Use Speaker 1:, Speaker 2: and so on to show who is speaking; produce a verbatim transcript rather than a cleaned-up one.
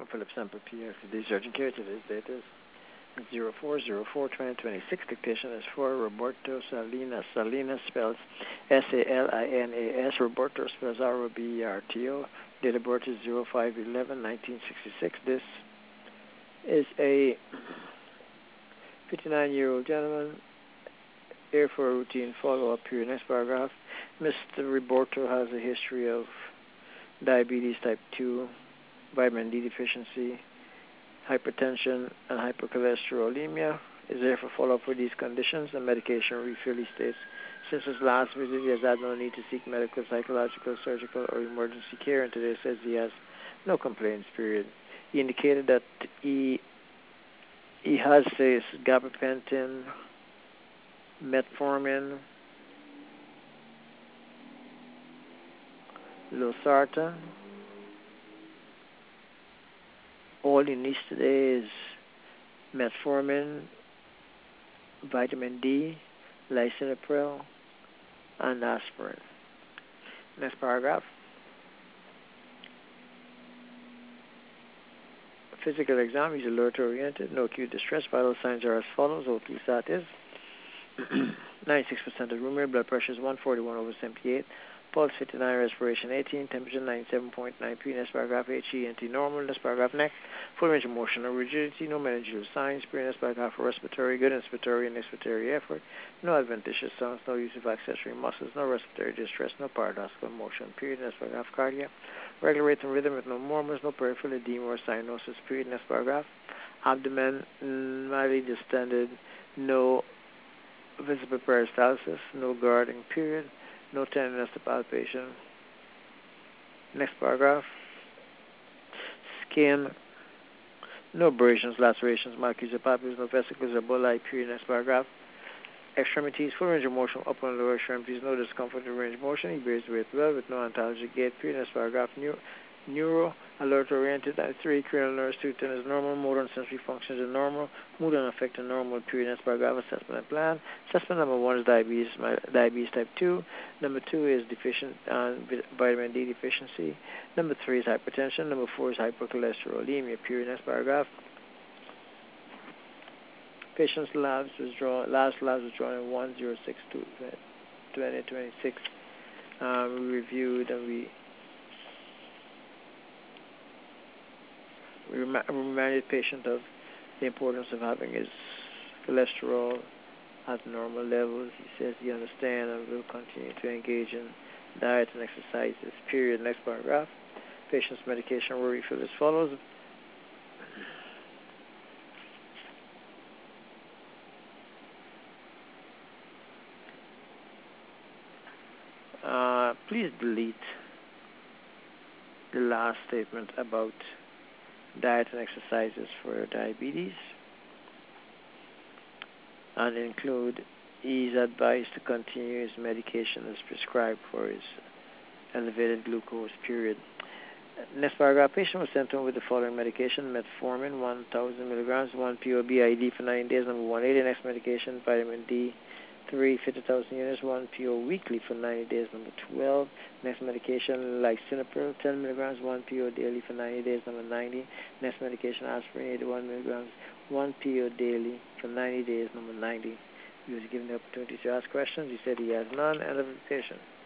Speaker 1: Philip Semper P R. Today's urgent care. Today's date is zero four zero four twenty twenty-six. Dictation is for Roberto Salinas. Salinas spells S A L I N A S. Roberto spells R O B E R T O. Date of birth is zero five eleven nineteen sixty-six. This is a fifty-nine-year-old gentleman here for a routine follow-up here. Next paragraph. Mister Roberto has a history of diabetes type two, vitamin D deficiency, hypertension, and hypercholesterolemia. Is there for follow-up for these conditions and medication refill. He states, since his last visit, he has had no need to seek medical, psychological, surgical, or emergency care, and today says he has no complaints, period. He indicated that he he has, says, gabapentin, metformin, losartan. All he needs today is metformin, vitamin D, lisinopril, and aspirin. Next paragraph. Physical exam. He's alert-oriented, no acute distress. Vital signs are as follows. O two sat is ninety-six percent of room air. Blood pressure is one forty-one over seventy-eight. Pulse fifty-nine, respiration eighteen, temperature ninety-seven point nine P. Next paragraph, H E N T normal. Next paragraph, neck, full range of motion, no rigidity, no meningeal signs. Next paragraph, respiratory, good inspiratory and expiratory effort, no adventitious sounds, no use of accessory muscles, no respiratory distress, no paradoxical motion. Period. Next paragraph, cardiac, regular rate and rhythm with no murmurs, no peripheral edema or cyanosis. Period. Next paragraph, abdomen mildly distended, no visible peristalsis, no guarding. Period. No tenderness to palpation. Next paragraph. Skin. No abrasions, lacerations, markings or papules, no vesicles or bullae. Period. Next paragraph. Extremities, full range of motion, upper and lower extremities, no discomfort in range of motion. He bears weight well with no ontologic gait. Period. Next paragraph. Neuro, neuro alert oriented. Three cranial nerves, two ten is normal. Motor and sensory functions are normal. Mood and affect are normal. Period. Next paragraph. Assessment and plan. Assessment number one is diabetes, diabetes type two. Number two is deficient uh, vitamin D deficiency. Number three is hypertension. Number four is hypercholesterolemia. Period. Next paragraph. Patient's labs was drawn. Last labs was drawn in one zero six two twenty twenty-six. Um, we reviewed and we we rem- reminded patient of the importance of having his cholesterol at normal levels. He says he understands and will continue to engage in diet and exercises. Period. Next paragraph. Patient's medication will refill as follows. Uh, please delete the last statement about diet and exercises for diabetes and include he is advised to continue his medication as prescribed for his elevated glucose. Period. Next paragraph. Patient was sent home with the following medication: metformin, one thousand milligrams, one P O B I D for nine days. Number one eighty. Next medication, vitamin D three, fifty thousand units, one P O weekly for ninety days. Number twelve. Next medication, lisinopril, ten milligrams, one P O daily for ninety days. Number ninety. Next medication, aspirin, eighty-one milligrams, one P O daily for ninety days. Number ninety. He was given the opportunity to ask questions. He said he has none. End of the patient.